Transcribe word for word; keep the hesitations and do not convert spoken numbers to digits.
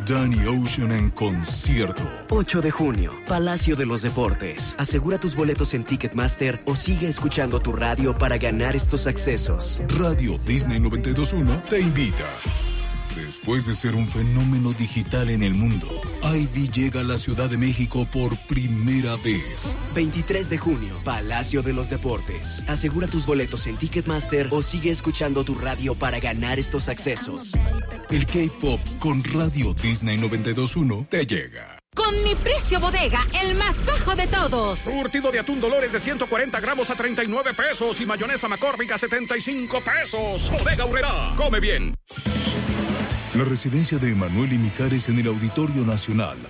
Danny Ocean en concierto. ocho de junio, Palacio de los Deportes. Asegura tus boletos en Ticketmaster o sigue escuchando tu radio para ganar estos accesos. Radio Disney noventa y dos punto uno te invita. Después de ser un fenómeno digital en el mundo, Ivy llega a la Ciudad de México por primera vez. veintitrés de junio, Palacio de los Deportes. Asegura tus boletos en Ticketmaster o sigue escuchando tu radio para ganar estos accesos. El K-Pop con Radio Disney noventa y dos punto uno te llega. Con mi precio bodega, el más bajo de todos. Surtido de atún Dolores de ciento cuarenta gramos a treinta y nueve pesos y mayonesa McCormick a setenta y cinco pesos. Bodega Aurrerá, come bien. La residencia de Emanuel y Mijares en el Auditorio Nacional